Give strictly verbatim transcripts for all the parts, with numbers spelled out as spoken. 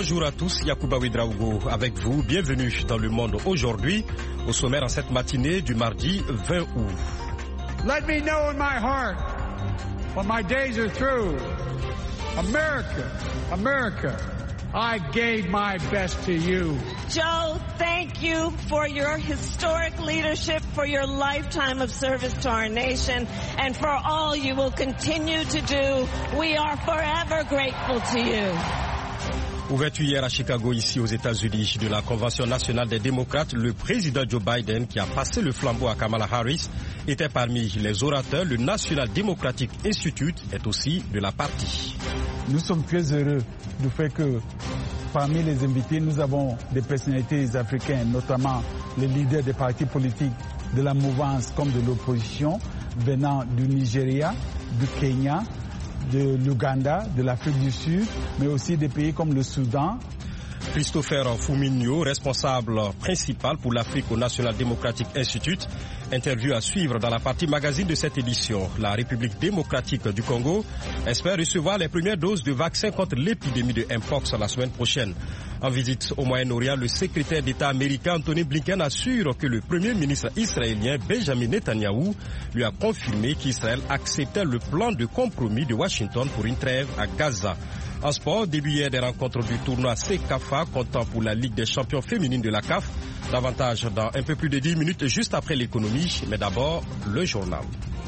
Bonjour à tous, Yacouba Ouedraogo avec vous. Bienvenue dans Le Monde aujourd'hui, au sommaire en cette matinée du mardi vingt août. Let me know in my heart when my days are through. America, America, I gave my best to you. Joe, thank you for your historic leadership, for your lifetime of service to our nation, and for all you will continue to do. We are forever grateful to you. Ouverture hier à Chicago, ici aux États-Unis, de la Convention nationale des démocrates, le président Joe Biden, qui a passé le flambeau à Kamala Harris, était parmi les orateurs. Le National Democratic Institute est aussi de la partie. Nous sommes très heureux du fait que parmi les invités, nous avons des personnalités africaines, notamment les leaders des partis politiques de la mouvance comme de l'opposition, venant du Nigeria, du Kenya, de l'Ouganda, de l'Afrique du Sud, mais aussi des pays comme le Soudan. Christopher Fumigno, responsable principal pour l'Afrique au National Democratic Institute, interview à suivre dans la partie magazine de cette édition. La République démocratique du Congo espère recevoir les premières doses de vaccins contre l'épidémie de Mpox la semaine prochaine. En visite au Moyen-Orient, le secrétaire d'État américain Anthony Blinken assure que le premier ministre israélien Benjamin Netanyahou lui a confirmé qu'Israël acceptait le plan de compromis de Washington pour une trêve à Gaza. En sport, début hier des rencontres du tournoi CECAFA comptant pour la Ligue des champions féminines de la C A F. Davantage dans un peu plus de dix minutes juste après l'économie, mais d'abord le journal.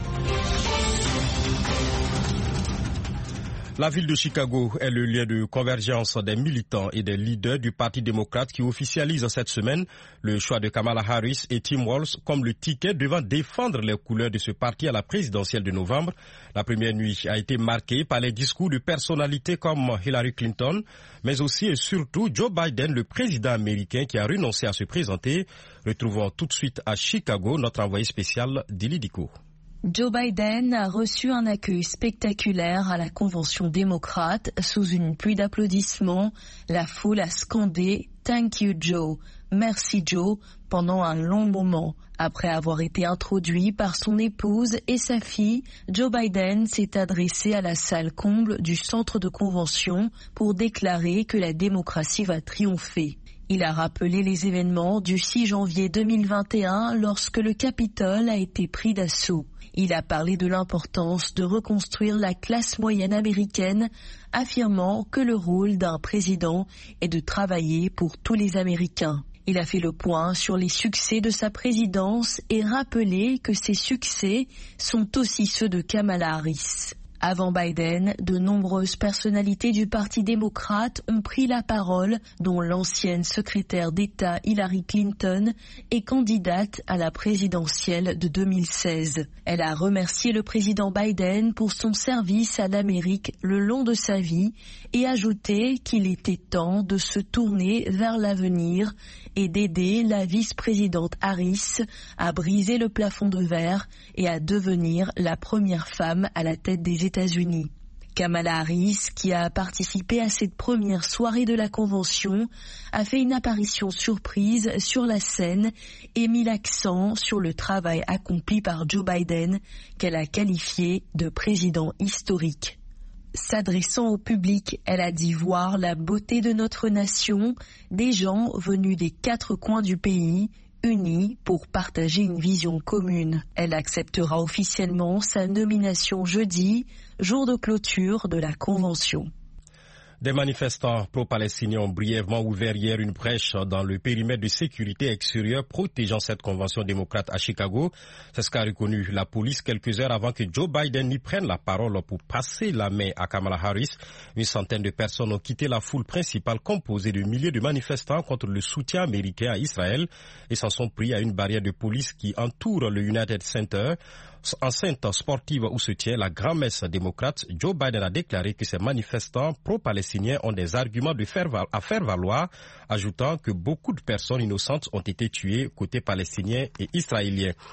La ville de Chicago est le lieu de convergence des militants et des leaders du Parti démocrate qui officialise cette semaine le choix de Kamala Harris et Tim Walz comme le ticket devant défendre les couleurs de ce parti à la présidentielle de novembre. La première nuit a été marquée par les discours de personnalités comme Hillary Clinton, mais aussi et surtout Joe Biden, le président américain qui a renoncé à se présenter. Retrouvons tout de suite à Chicago notre envoyé spécial Dili Diko. Joe Biden a reçu un accueil spectaculaire à la convention démocrate. Sous une pluie d'applaudissements, la foule a scandé « Thank you Joe »,« Merci Joe » pendant un long moment. Après avoir été introduit par son épouse et sa fille, Joe Biden s'est adressé à la salle comble du centre de convention pour déclarer que la démocratie va triompher. Il a rappelé les événements du six janvier deux mille vingt et un lorsque le Capitole a été pris d'assaut. Il a parlé de l'importance de reconstruire la classe moyenne américaine, affirmant que le rôle d'un président est de travailler pour tous les Américains. Il a fait le point sur les succès de sa présidence et rappelé que ces succès sont aussi ceux de Kamala Harris. Avant Biden, de nombreuses personnalités du Parti démocrate ont pris la parole, dont l'ancienne secrétaire d'État Hillary Clinton est candidate à la présidentielle de deux mille seize. Elle a remercié le président Biden pour son service à l'Amérique le long de sa vie et ajouté qu'il était temps de se tourner vers l'avenir et d'aider la vice-présidente Harris à briser le plafond de verre et à devenir la première femme à la tête des États-Unis. Kamala Harris, qui a participé à cette première soirée de la convention, a fait une apparition surprise sur la scène et mis l'accent sur le travail accompli par Joe Biden, qu'elle a qualifié de président historique. S'adressant au public, elle a dit voir la beauté de notre nation, des gens venus des quatre coins du pays, unis pour partager une vision commune. Elle acceptera officiellement sa nomination jeudi, jour de clôture de la convention. Des manifestants pro-palestiniens ont brièvement ouvert hier une brèche dans le périmètre de sécurité extérieure protégeant cette convention démocrate à Chicago. C'est ce qu'a reconnu la police quelques heures avant que Joe Biden n'y prenne la parole pour passer la main à Kamala Harris. Une centaine de personnes ont quitté la foule principale composée de milliers de manifestants contre le soutien américain à Israël et s'en sont pris à une barrière de police qui entoure le United Center. Enceinte sportive où se tient la grand-messe démocrate, Joe Biden a déclaré que ces manifestants pro-palestiniens ont des arguments de faire à faire valoir, ajoutant que beaucoup de personnes innocentes ont été tuées côté palestinien et israélien.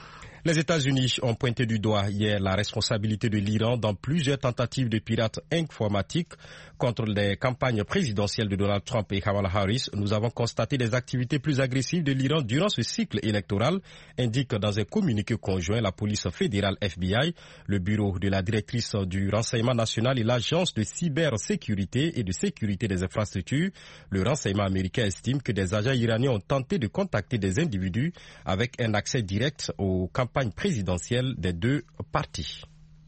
Les États-Unis ont pointé du doigt hier la responsabilité de l'Iran dans plusieurs tentatives de pirates informatiques contre les campagnes présidentielles de Donald Trump et Kamala Harris. Nous avons constaté des activités plus agressives de l'Iran durant ce cycle électoral, indique dans un communiqué conjoint la police fédérale F B I, le bureau de la directrice du renseignement national et l'agence de cybersécurité et de sécurité des infrastructures. Le renseignement américain estime que des agents iraniens ont tenté de contacter des individus avec un accès direct aux campagnes présidentielle des deux partis.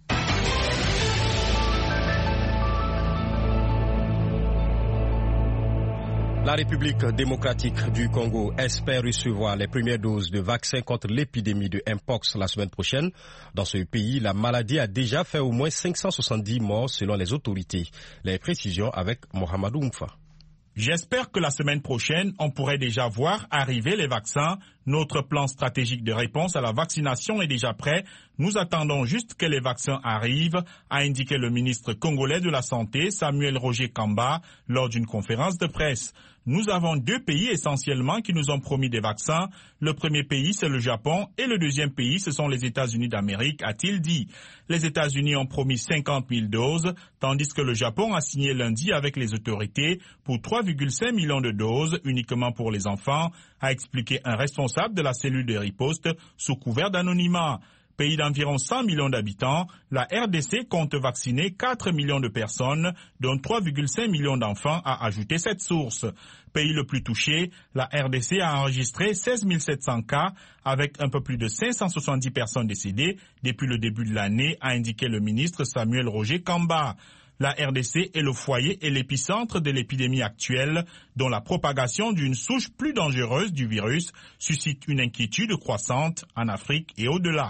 La République démocratique du Congo espère recevoir les premières doses de vaccins contre l'épidémie de Mpox la semaine prochaine. Dans ce pays, la maladie a déjà fait au moins cinq cent soixante-dix morts selon les autorités. Les précisions avec Mohamedou Mfa. J'espère que la semaine prochaine, on pourrait déjà voir arriver les vaccins. Notre plan stratégique de réponse à la vaccination est déjà prêt. Nous attendons juste que les vaccins arrivent, a indiqué le ministre congolais de la Santé, Samuel Roger Kamba, lors d'une conférence de presse. Nous avons deux pays essentiellement qui nous ont promis des vaccins. Le premier pays, c'est le Japon, et le deuxième pays, ce sont les États-Unis d'Amérique, a-t-il dit. Les États-Unis ont promis cinquante mille doses, tandis que le Japon a signé lundi avec les autorités pour trois virgule cinq millions de doses uniquement pour les enfants, a expliqué un responsable de la cellule de riposte sous couvert d'anonymat. Pays d'environ cent millions d'habitants, la R D C compte vacciner quatre millions de personnes, dont trois virgule cinq millions d'enfants, a ajouté cette source. Pays le plus touché, la R D C a enregistré seize mille sept cents cas, avec un peu plus de cinq cent soixante-dix personnes décédées depuis le début de l'année, a indiqué le ministre Samuel Roger Kamba. La R D C est le foyer et l'épicentre de l'épidémie actuelle, dont la propagation d'une souche plus dangereuse du virus suscite une inquiétude croissante en Afrique et au-delà.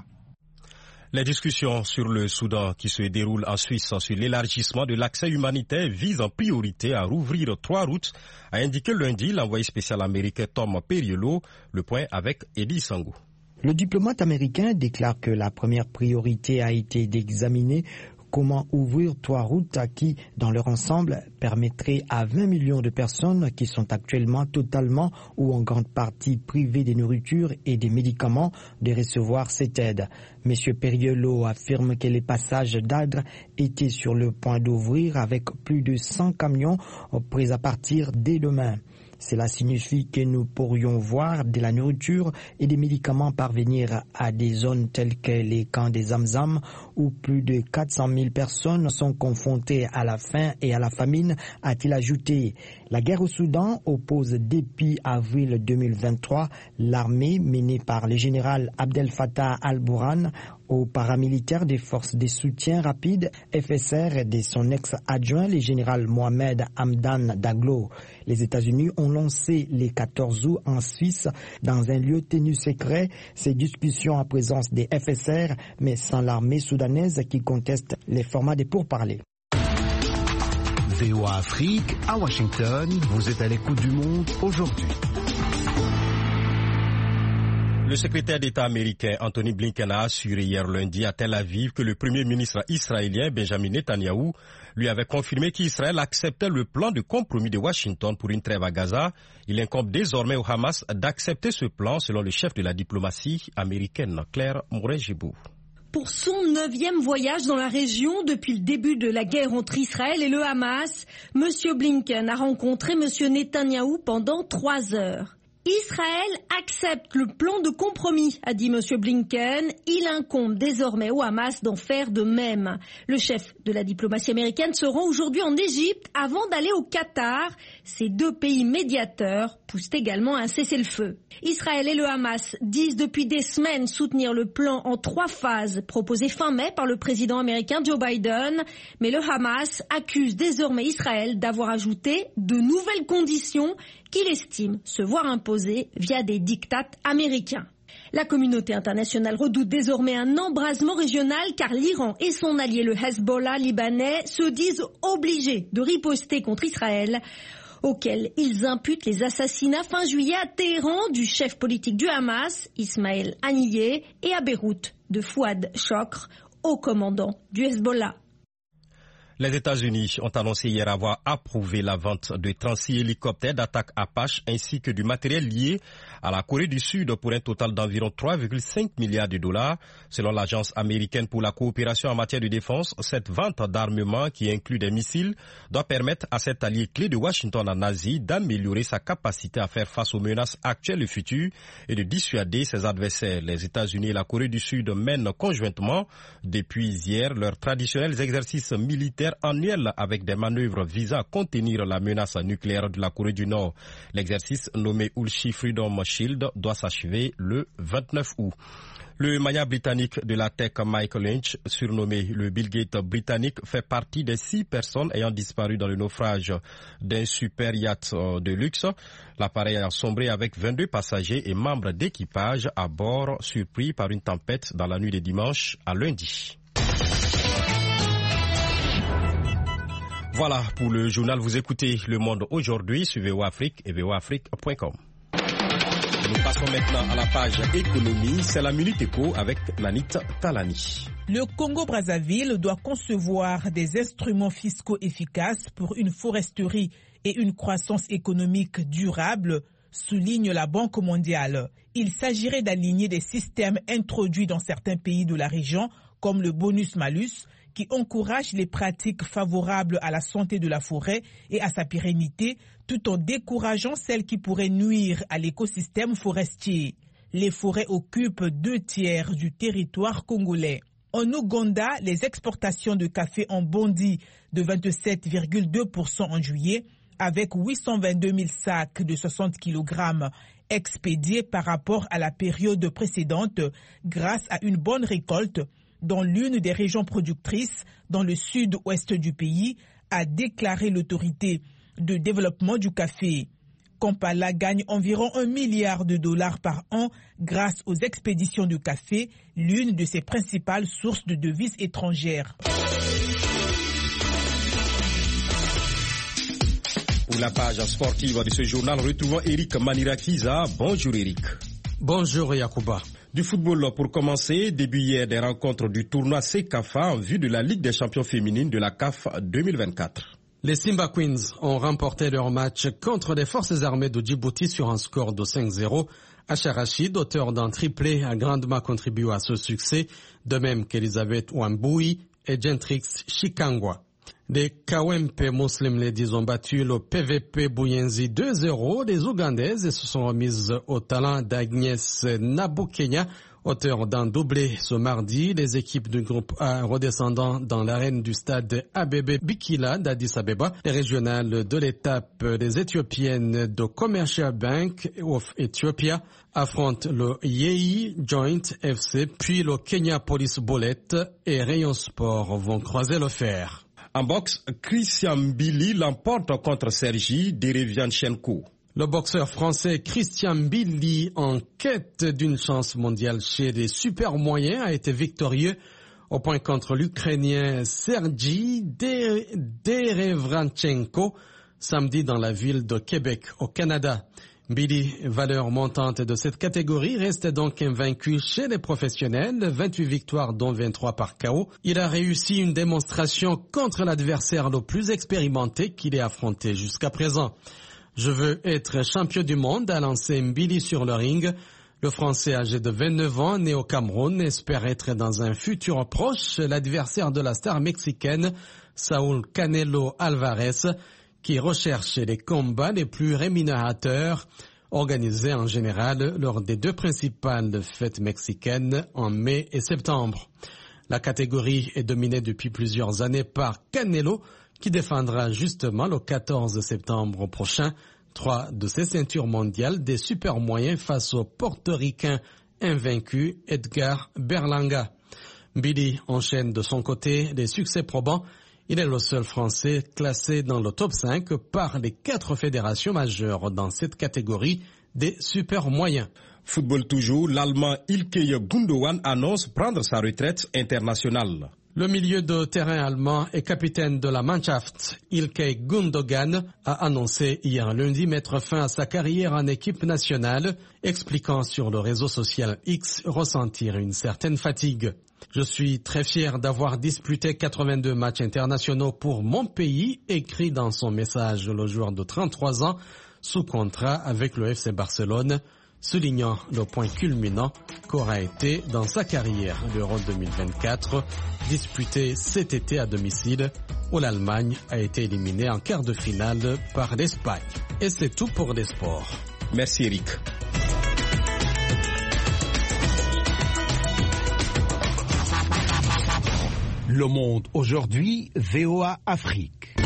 Les discussions sur le Soudan qui se déroulent en Suisse sur l'élargissement de l'accès humanitaire visent en priorité à rouvrir trois routes, a indiqué lundi l'envoyé spécial américain Tom Perriello. Le point avec Eddie Sango. Le diplomate américain déclare que la première priorité a été d'examiner comment ouvrir trois routes qui, dans leur ensemble, permettraient à vingt millions de personnes qui sont actuellement totalement ou en grande partie privées de nourriture et des médicaments de recevoir cette aide. M. Perriello affirme que les passages d'Adre étaient sur le point d'ouvrir avec plus de cent camions prêts à partir dès demain. Cela signifie que nous pourrions voir de la nourriture et des médicaments parvenir à des zones telles que les camps des Zamzam où plus de quatre cent mille personnes sont confrontées à la faim et à la famine, a-t-il ajouté. La guerre au Soudan oppose depuis avril deux mille vingt-trois l'armée menée par le général Abdel Fattah al-Burhan aux paramilitaires des forces de soutien rapide F S R et de son ex-adjoint, le général Mohamed Hamdan Daglo. Les États-Unis ont lancé le quatorze août en Suisse, dans un lieu tenu secret, ces discussions en présence des F S R, mais sans l'armée soudanaise qui conteste les formats des pourparlers. V O A Afrique, à Washington, vous êtes à l'écoute du monde aujourd'hui. Le secrétaire d'État américain Anthony Blinken a assuré hier lundi à Tel Aviv que le premier ministre israélien Benjamin Netanyahou lui avait confirmé qu'Israël acceptait le plan de compromis de Washington pour une trêve à Gaza. Il incombe désormais au Hamas d'accepter ce plan, selon le chef de la diplomatie américaine, Claire Mouré-Gibou. Pour son neuvième voyage dans la région depuis le début de la guerre entre Israël et le Hamas, M. Blinken a rencontré M. Netanyahou pendant trois heures. Israël accepte le plan de compromis, a dit M. Blinken. Il incombe désormais au Hamas d'en faire de même. Le chef de la diplomatie américaine se rend aujourd'hui en Égypte avant d'aller au Qatar. Ces deux pays médiateurs poussent également un cessez-le-feu. Israël et le Hamas disent depuis des semaines soutenir le plan en trois phases proposé fin mai par le président américain Joe Biden. Mais le Hamas accuse désormais Israël d'avoir ajouté de nouvelles conditions qu'il estime se voir imposer via des diktats américains. La communauté internationale redoute désormais un embrasement régional car l'Iran et son allié le Hezbollah libanais se disent obligés de riposter contre Israël, auquel ils imputent les assassinats fin juillet à Téhéran du chef politique du Hamas, Ismaël Haniyeh, et à Beyrouth de Fouad Chokr, haut commandant du Hezbollah. Les États-Unis ont annoncé hier avoir approuvé la vente de trente-six hélicoptères d'attaque Apache ainsi que du matériel lié à la Corée du Sud pour un total d'environ trois virgule cinq milliards de dollars. Selon l'Agence américaine pour la coopération en matière de défense, cette vente d'armement qui inclut des missiles doit permettre à cet allié clé de Washington en Asie d'améliorer sa capacité à faire face aux menaces actuelles et futures et de dissuader ses adversaires. Les États-Unis et la Corée du Sud mènent conjointement depuis hier leurs traditionnels exercices militaires annuel avec des manœuvres visant à contenir la menace nucléaire de la Corée du Nord. L'exercice nommé Ulchi Freedom Shield doit s'achever le vingt-neuf août. Le mania britannique de la tech Michael Lynch, surnommé le Bill Gates britannique, fait partie des six personnes ayant disparu dans le naufrage d'un super yacht de luxe. L'appareil a sombré avec vingt-deux passagers et membres d'équipage à bord, surpris par une tempête dans la nuit de dimanche à lundi. Voilà pour le journal. Vous écoutez Le Monde aujourd'hui sur V O A Afrique et V O A Afrique point com. Nous passons maintenant à la page économie. C'est la Minute Éco avec Lanit Talani. Le Congo-Brazzaville doit concevoir des instruments fiscaux efficaces pour une foresterie et une croissance économique durable, souligne la Banque mondiale. Il s'agirait d'aligner des systèmes introduits dans certains pays de la région, comme le bonus-malus, qui encourage les pratiques favorables à la santé de la forêt et à sa pérennité, tout en décourageant celles qui pourraient nuire à l'écosystème forestier. Les forêts occupent deux tiers du territoire congolais. En Ouganda, les exportations de café ont bondi de vingt-sept virgule deux pour cent en juillet, avec huit cent vingt-deux mille sacs de soixante kilogrammes expédiés par rapport à la période précédente, grâce à une bonne récolte dans l'une des régions productrices dans le sud-ouest du pays, a déclaré l'autorité de développement du café. Kampala gagne environ un milliard de dollars par an grâce aux expéditions de café, l'une de ses principales sources de devises étrangères. Pour la page sportive de ce journal, retrouvons Eric Manirakiza. Bonjour Eric. Bonjour Yacouba. Du football pour commencer, début hier des rencontres du tournoi CECAFA en vue de la Ligue des champions féminines de la C A F deux mille vingt-quatre. Les Simba Queens ont remporté leur match contre les forces armées de Djibouti sur un score de cinq zéro. Acha Rachid, auteur d'un triplé, a grandement contribué à ce succès, de même qu'Elisabeth Wamboui et Gentrix Chikangwa. Les Kawempe Muslim Ladies ont battu le P V P Buyenzi deux zéro. Les Ougandaises se sont remises au talent d'Agnès Nabukenya, auteur d'un doublé ce mardi. Les équipes du groupe A redescendant dans l'arène du stade A B B Bikila d'Addis Abeba. Les régionales de l'étape des Éthiopiennes de Commercial Bank of Ethiopia affrontent le Yei Joint F C, puis le Kenya Police Bullet et Rayon Sport vont croiser le fer. En boxe, Christian Billy l'emporte contre Sergi Derevianchenko. Le boxeur français Christian Billy, en quête d'une chance mondiale chez les super moyens, a été victorieux au point contre l'Ukrainien Sergi Derevianchenko samedi dans la ville de Québec, au Canada. Billy, valeur montante de cette catégorie, reste donc invaincu chez les professionnels, vingt-huit victoires dont vingt-trois par K O. Il a réussi une démonstration contre l'adversaire le plus expérimenté qu'il ait affronté jusqu'à présent. Je veux être champion du monde, a lancé Billy sur le ring. Le Français âgé de vingt-neuf ans, né au Cameroun, espère être dans un futur proche l'adversaire de la star mexicaine Saúl Canelo Alvarez, qui recherche les combats les plus rémunérateurs organisés en général lors des deux principales fêtes mexicaines en mai et septembre. La catégorie est dominée depuis plusieurs années par Canelo, qui défendra justement le quatorze septembre prochain trois de ses ceintures mondiales des super moyens face au portoricain invaincu Edgar Berlanga. Billy enchaîne de son côté les succès probants. Il est le seul Français classé dans le top cinq par les quatre fédérations majeures dans cette catégorie des super moyens. Football toujours, l'Allemand Ilkay Gundogan annonce prendre sa retraite internationale. Le milieu de terrain allemand et capitaine de la Mannschaft, Ilkay Gundogan, a annoncé hier lundi mettre fin à sa carrière en équipe nationale, expliquant sur le réseau social X ressentir une certaine fatigue. Je suis très fier d'avoir disputé quatre-vingt-deux matchs internationaux pour mon pays, écrit dans son message le joueur de trente-trois ans sous contrat avec le F C Barcelone, soulignant le point culminant qu'aura été dans sa carrière l'Euro deux mille vingt-quatre, disputé cet été à domicile, où l'Allemagne a été éliminée en quart de finale par l'Espagne. Et c'est tout pour les sports. Merci Eric. Le Monde aujourd'hui, V O A Afrique.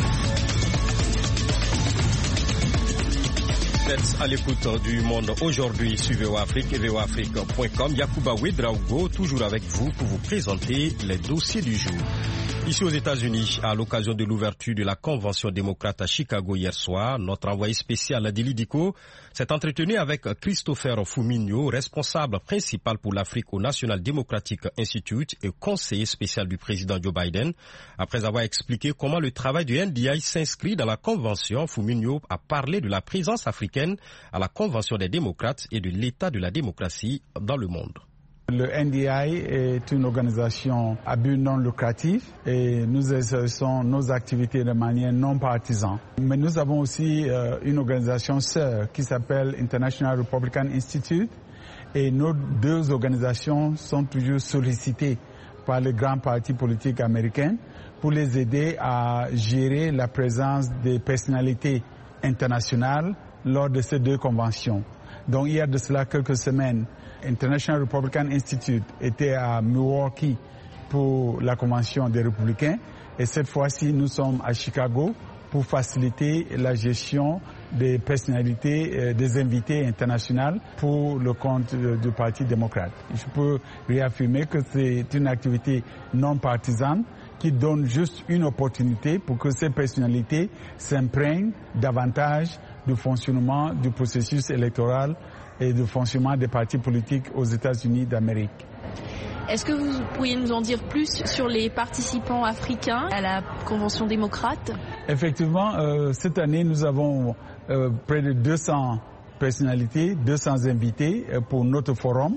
Vous êtes à l'écoute du Monde aujourd'hui sur V O A Afrique et V O A Afrique point com. Yacouba Ouedraogo, toujours avec vous pour vous présenter les dossiers du jour. Ici aux États-Unis, à l'occasion de l'ouverture de la Convention démocrate à Chicago hier soir, notre envoyé spécial Adélie Diko s'est entretenu avec Christopher Fumigno, responsable principal pour l'Afrique au National Democratic Institute et conseiller spécial du président Joe Biden. Après avoir expliqué comment le travail du N D I s'inscrit dans la Convention, Fumigno a parlé de la présence africaine à la Convention des démocrates et de l'état de la démocratie dans le monde. Le N D I est une organisation à but non lucratif et nous exerçons nos activités de manière non partisane. Mais nous avons aussi euh, une organisation sœur qui s'appelle International Republican Institute et nos deux organisations sont toujours sollicitées par les grands partis politiques américains pour les aider à gérer la présence des personnalités internationales lors de ces deux conventions. Donc il y a de cela quelques semaines, International Republican Institute était à Milwaukee pour la convention des républicains et cette fois-ci nous sommes à Chicago pour faciliter la gestion des personnalités, euh, des invités internationaux pour le compte euh, du Parti démocrate. Je peux réaffirmer que c'est une activité non partisane qui donne juste une opportunité pour que ces personnalités s'imprègnent davantage du fonctionnement du processus électoral et du fonctionnement des partis politiques aux États-Unis d'Amérique. Est-ce que vous pourriez nous en dire plus sur les participants africains à la Convention démocrate? Effectivement, euh, cette année, nous avons euh, près de deux cents personnalités, deux cents invités euh, pour notre forum.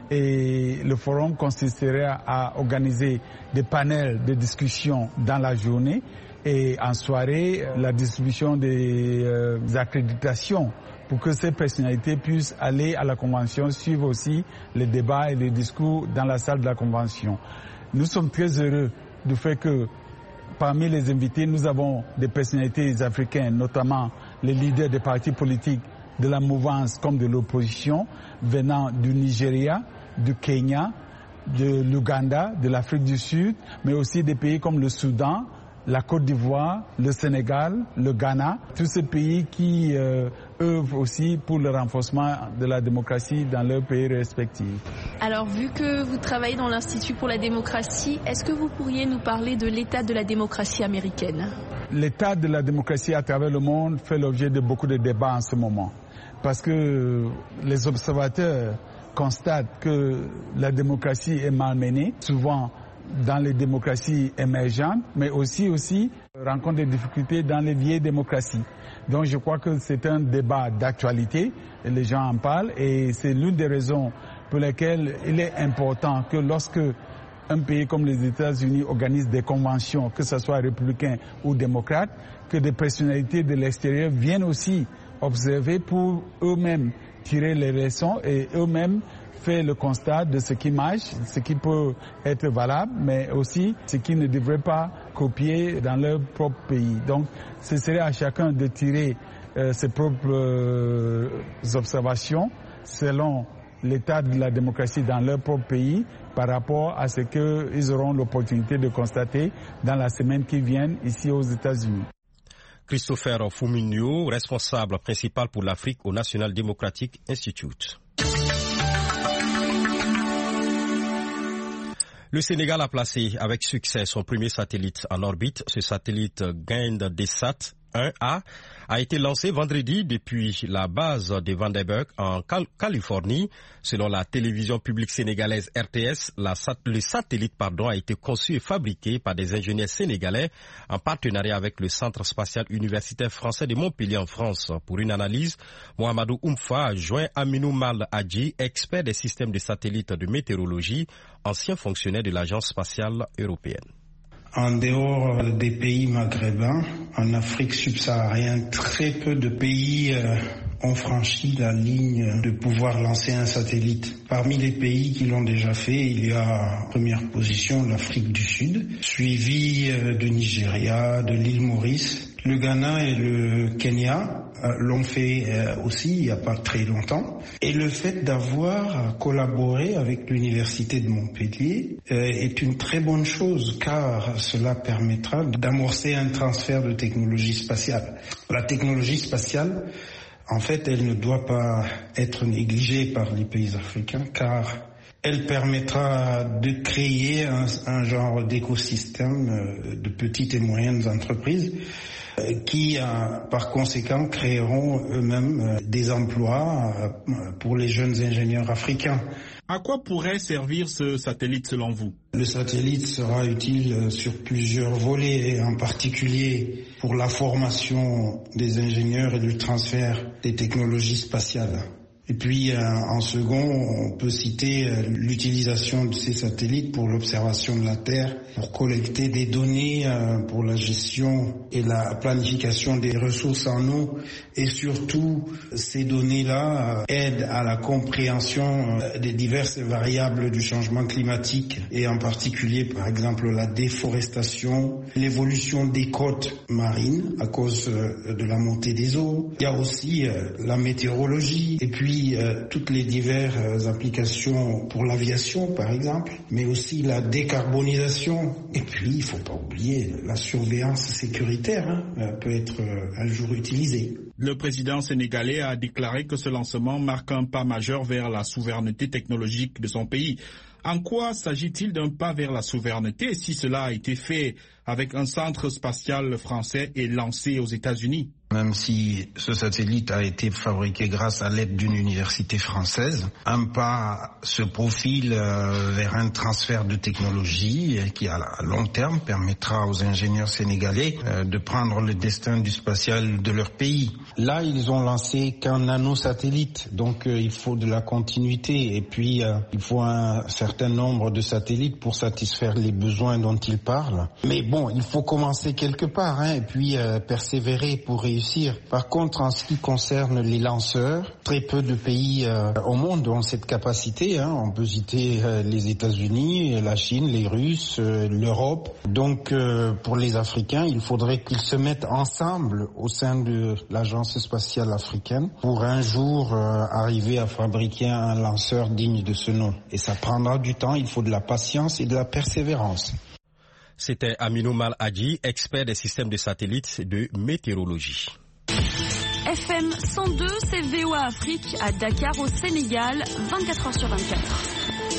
Et le forum consisterait à organiser des panels de discussion dans la journée et en soirée, la distribution des euh, accréditations pour que ces personnalités puissent aller à la Convention, suivre aussi les débats et les discours dans la salle de la Convention. Nous sommes très heureux du fait que parmi les invités, nous avons des personnalités africaines, notamment les leaders des partis politiques de la mouvance comme de l'opposition, venant du Nigeria, du Kenya, de l'Ouganda, de l'Afrique du Sud, mais aussi des pays comme le Soudan, la Côte d'Ivoire, le Sénégal, le Ghana, tous ces pays qui euh, œuvrent aussi pour le renforcement de la démocratie dans leurs pays respectifs. Alors, vu que vous travaillez dans l'Institut pour la démocratie, est-ce que vous pourriez nous parler de l'état de la démocratie américaine? L'état de la démocratie à travers le monde fait l'objet de beaucoup de débats en ce moment, parce que les observateurs constatent que la démocratie est malmenée, souvent dans les démocraties émergentes, mais aussi, aussi rencontre des difficultés dans les vieilles démocraties. Donc je crois que c'est un débat d'actualité, et les gens en parlent, et c'est l'une des raisons pour lesquelles il est important que lorsque un pays comme les États-Unis organise des conventions, que ce soit républicain ou démocrate, que des personnalités de l'extérieur viennent aussi observer pour eux-mêmes tirer les leçons et eux-mêmes faire le constat de ce qui marche, ce qui peut être valable, mais aussi ce qui ne devrait pas copier dans leur propre pays. Donc, ce serait à chacun de tirer euh, ses propres euh, observations selon l'état de la démocratie dans leur propre pays par rapport à ce qu'ils auront l'opportunité de constater dans la semaine qui vient ici aux États-Unis. Christopher Fumigno, responsable principal pour l'Afrique au National Democratic Institute. Le Sénégal a placé avec succès son premier satellite en orbite. Ce satellite Gaindesat un A a été lancé vendredi depuis la base de Vandenberg en Cal- Californie. Selon la télévision publique sénégalaise R T S, la sat- le satellite pardon, a été conçu et fabriqué par des ingénieurs sénégalais en partenariat avec le Centre spatial universitaire français de Montpellier en France. Pour une analyse, Mohamedou Oumfa a joint Aminou Mal Hadji, expert des systèmes de satellites de météorologie, ancien fonctionnaire de l'Agence spatiale européenne. En dehors des pays maghrébins, en Afrique subsaharienne, très peu de pays euh, ont franchi la ligne de pouvoir lancer un satellite. Parmi les pays qui l'ont déjà fait, il y a en première position l'Afrique du Sud, suivi euh, du Nigeria, de l'île Maurice. Le Ghana et le Kenya euh, l'ont fait euh, aussi il n'y a pas très longtemps. Et le fait d'avoir collaboré avec l'Université de Montpellier euh, est une très bonne chose, car cela permettra d'amorcer un transfert de technologie spatiale. La technologie spatiale, en fait, elle ne doit pas être négligée par les pays africains, car elle permettra de créer un, un genre d'écosystème de petites et moyennes entreprises qui, par conséquent, créeront eux-mêmes des emplois pour les jeunes ingénieurs africains. À quoi pourrait servir ce satellite selon vous? Le satellite sera utile sur plusieurs volets, et en particulier pour la formation des ingénieurs et le transfert des technologies spatiales. Et puis, euh, en second, on peut citer euh, l'utilisation de ces satellites pour l'observation de la Terre, pour collecter des données euh, pour la gestion et la planification des ressources en eau. Et surtout, ces données-là euh, aident à la compréhension euh, des diverses variables du changement climatique, et en particulier, par exemple, la déforestation, l'évolution des côtes marines à cause euh, de la montée des eaux. Il y a aussi euh, la météorologie, et puis Euh, toutes les diverses applications pour l'aviation, par exemple, mais aussi la décarbonisation. Et puis, il ne faut pas oublier, la surveillance sécuritaire hein, peut être euh, un jour utilisée. Le président sénégalais a déclaré que ce lancement marque un pas majeur vers la souveraineté technologique de son pays. En quoi s'agit-il d'un pas vers la souveraineté si cela a été fait avec un centre spatial français et lancé aux États-Unis? Même si ce satellite a été fabriqué grâce à l'aide d'une université française, un pas se profile euh, vers un transfert de technologie qui à long terme permettra aux ingénieurs sénégalais euh, de prendre le destin du spatial de leur pays. Là, ils ont lancé qu'un nanosatellite, donc euh, il faut de la continuité, et puis euh, il faut un certain nombre de satellites pour satisfaire les besoins dont ils parlent. Mais bon, il faut commencer quelque part, hein, et puis euh, persévérer pour réussir. Par contre, en ce qui concerne les lanceurs, très peu de pays euh, au monde ont cette capacité. Hein. On peut citer euh, les États-Unis, la Chine, les Russes, euh, l'Europe. Donc, euh, pour les Africains, il faudrait qu'ils se mettent ensemble au sein de l'Agence spatiale africaine pour un jour euh, arriver à fabriquer un lanceur digne de ce nom. Et ça prendra du temps, il faut de la patience et de la persévérance. C'était Aminou Mal Hadji, expert des systèmes de satellites de météorologie. F M cent deux, c'est V O A Afrique à Dakar au Sénégal, vingt-quatre heures sur vingt-quatre.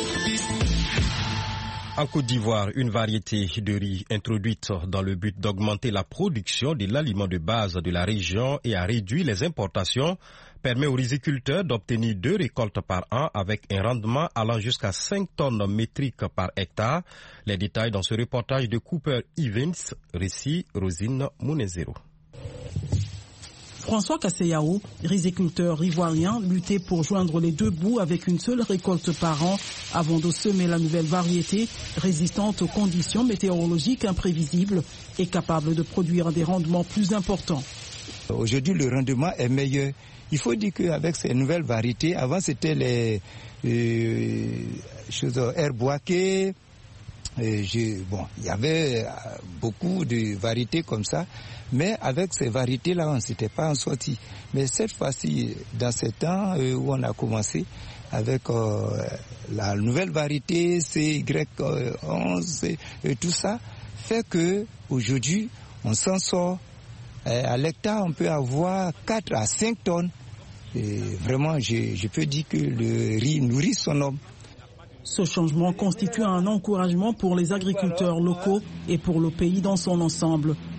En Côte d'Ivoire, une variété de riz introduite dans le but d'augmenter la production de l'aliment de base de la région et à réduire les importations permet aux riziculteurs d'obtenir deux récoltes par an avec un rendement allant jusqu'à cinq tonnes métriques par hectare. Les détails dans ce reportage de Cooper Evans, récit Rosine Mounezero. François Kasseyao, riziculteur ivoirien, luttait pour joindre les deux bouts avec une seule récolte par an avant de semer la nouvelle variété résistante aux conditions météorologiques imprévisibles et capable de produire des rendements plus importants. Aujourd'hui, le rendement est meilleur. Il faut dire qu'avec ces nouvelles variétés, avant c'était les euh, choses herboakées. Bon, il y avait beaucoup de variétés comme ça, mais avec ces variétés-là, on ne s'était pas en sorti. Mais cette fois-ci, dans ces temps euh, où on a commencé avec euh, la nouvelle variété C Y onze et tout ça, fait que aujourd'hui, on s'en sort. À l'hectare, on peut avoir quatre à cinq tonnes. Et vraiment, je, je peux dire que le riz nourrit son homme. Ce changement constitue un encouragement pour les agriculteurs locaux et pour le pays dans son ensemble.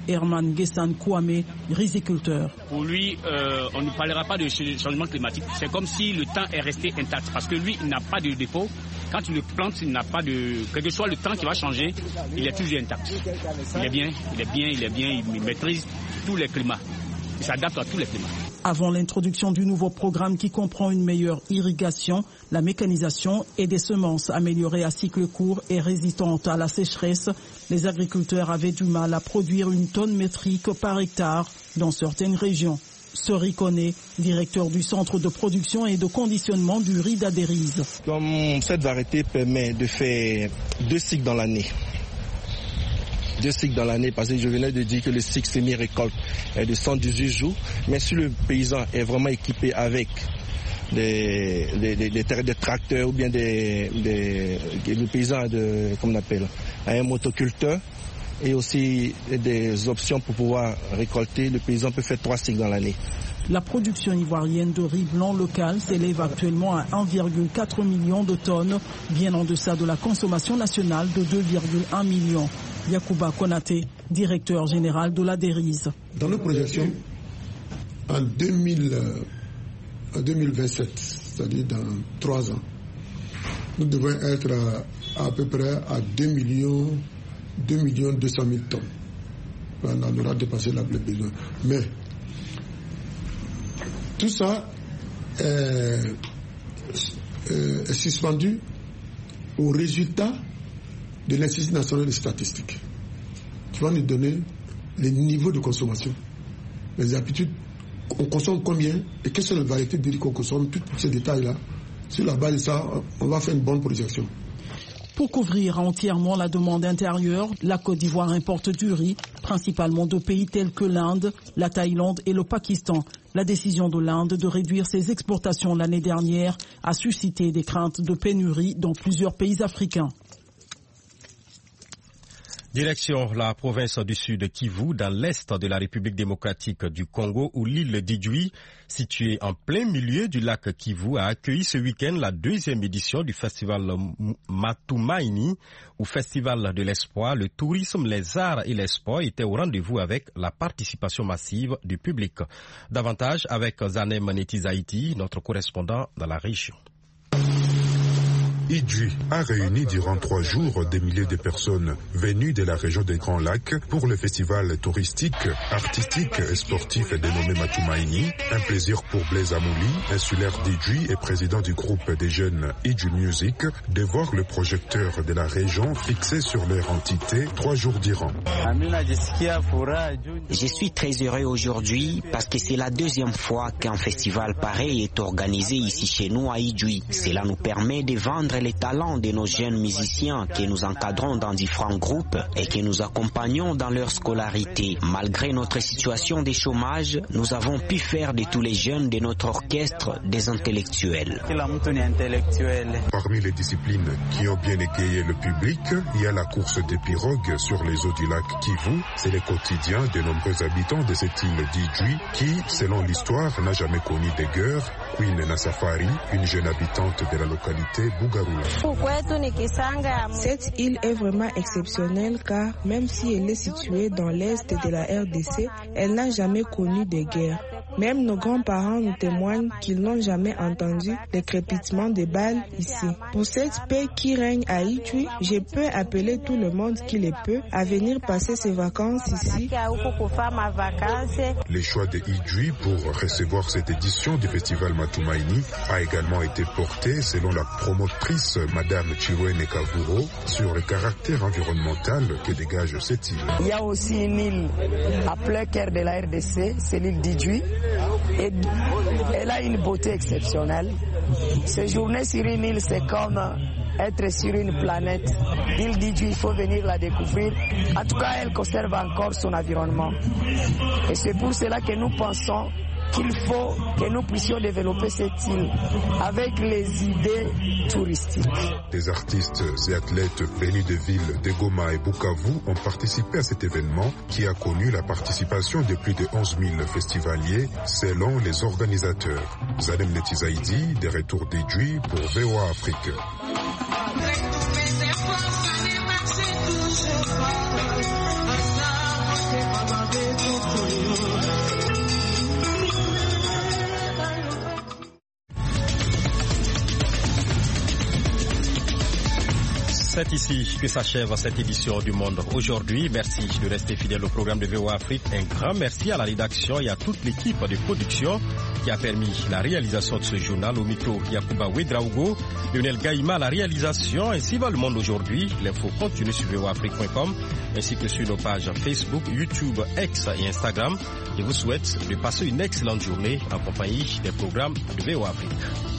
Herman Gessan Kouame, riziculteur. Pour lui, euh, on ne parlera pas de changement climatique. C'est comme si le temps est resté intact parce que lui, il n'a pas de défaut. Quand il le plante, il n'a pas de... Quel que soit le temps qui va changer, il est toujours intact. Il est bien, il est bien, il est bien, il maîtrise tous les climats. Il s'adapte à tous les climats. Avant l'introduction du nouveau programme qui comprend une meilleure irrigation, la mécanisation et des semences améliorées à cycle court et résistantes à la sécheresse, les agriculteurs avaient du mal à produire une tonne métrique par hectare dans certaines régions. Sori Koné, directeur du centre de production et de conditionnement du riz d'Adérize. Comme cette variété permet de faire deux cycles dans l'année, deux cycles dans l'année, parce que je venais de dire que le cycle semi-récolte est de cent dix-huit jours, mais si le paysan est vraiment équipé avec des, des, des, des, des tracteurs ou bien des, des, le paysan de, comment on appelle, un motoculteur et aussi des options pour pouvoir récolter, le paysan peut faire trois cycles dans l'année. La production ivoirienne de riz blanc local s'élève actuellement à un virgule quatre million de tonnes, bien en deçà de la consommation nationale de deux virgule un millions. Yacouba Konaté, directeur général de l'Adérize. Dans nos projections, en, deux mille, en deux mille vingt-sept, c'est-à-dire dans trois ans, nous devons être à, à peu près à deux millions deux cent mille tonnes. On aura dépassé la besoin. Mais tout ça est, est suspendu au résultat de l'Institut national des statistiques, qui va nous donner les niveaux de consommation, les habitudes, on consomme combien et quelles sont les variétés de riz qu'on consomme, tous ces détails-là. Sur la base de ça, on va faire une bonne projection. Pour couvrir entièrement la demande intérieure, la Côte d'Ivoire importe du riz, principalement de pays tels que l'Inde, la Thaïlande et le Pakistan. La décision de l'Inde de réduire ses exportations l'année dernière a suscité des craintes de pénurie dans plusieurs pays africains. Direction la province du Sud Kivu, dans l'est de la République démocratique du Congo, où l'île d'Idjouï, située en plein milieu du lac Kivu, a accueilli ce week-end la deuxième édition du festival Matumaini, ou Festival de l'Espoir. Le tourisme, les arts et les sports étaient au rendez-vous avec la participation massive du public. Davantage avec Zanem Netizaïti, notre correspondant dans la région. Idjouï a réuni durant trois jours des milliers de personnes venues de la région des Grands Lacs pour le festival touristique, artistique et sportif dénommé Matumaini. Un plaisir pour Blaise Amouli, insulaire d'Idjouï et président du groupe des jeunes Idjouï Music, de voir le projecteur de la région fixé sur leur entité trois jours durant. Je suis très heureux aujourd'hui parce que c'est la deuxième fois qu'un festival pareil est organisé ici chez nous à Idjouï. Cela nous permet de vendre les talents de nos jeunes musiciens que nous encadrons dans différents groupes et que nous accompagnons dans leur scolarité. Malgré notre situation de chômage, nous avons pu faire de tous les jeunes de notre orchestre des intellectuels. Parmi les disciplines qui ont bien égayé le public, il y a la course des pirogues sur les eaux du lac Kivu. C'est le quotidien de nombreux habitants de cette île d'Idjouï qui, selon l'histoire, n'a jamais connu de guerre. Queen Nassafari, une jeune habitante de la localité Bougarou. Cette île est vraiment exceptionnelle car même si elle est située dans l'est de la R D C, elle n'a jamais connu de guerre. Même nos grands-parents nous témoignent qu'ils n'ont jamais entendu le crépitement des balles ici. Pour cette paix qui règne à Idjouï, je peux appeler tout le monde qui le peut à venir passer ses vacances ici. Le choix de Idjouï pour recevoir cette édition du festival Matumaini a également été porté, selon la promotrice Madame Chiwene Kavuro, sur le caractère environnemental que dégage cette île. Il y a aussi une île à plein cœur de la R D C, c'est l'île d'Idjouï. Et elle a une beauté exceptionnelle. Séjourner sur une île, c'est comme être sur une planète. L'île d'Idjouï, il faut venir la découvrir. En tout cas, elle conserve encore son environnement. Et c'est pour cela que nous pensons qu'il faut que nous puissions développer cette île avec les idées touristiques. Des artistes et athlètes venus de villes de Goma et Bukavu ont participé à cet événement qui a connu la participation de plus de onze mille festivaliers selon les organisateurs. Zanem Netizaïdi, des retours d'Idjouï pour V O A Afrique. C'est ici que s'achève cette édition du Monde aujourd'hui. Merci de rester fidèle au programme de V O A Afrique. Un grand merci à la rédaction et à toute l'équipe de production qui a permis la réalisation de ce journal. Au micro, Yacouba Ouedraogo, Lionel Gaïma à la réalisation. Ainsi va le monde aujourd'hui. L'info continue sur V O A Afrique point com ainsi que sur nos pages Facebook, YouTube, X et Instagram. Je vous souhaite de passer une excellente journée en compagnie des programmes de V O A Afrique.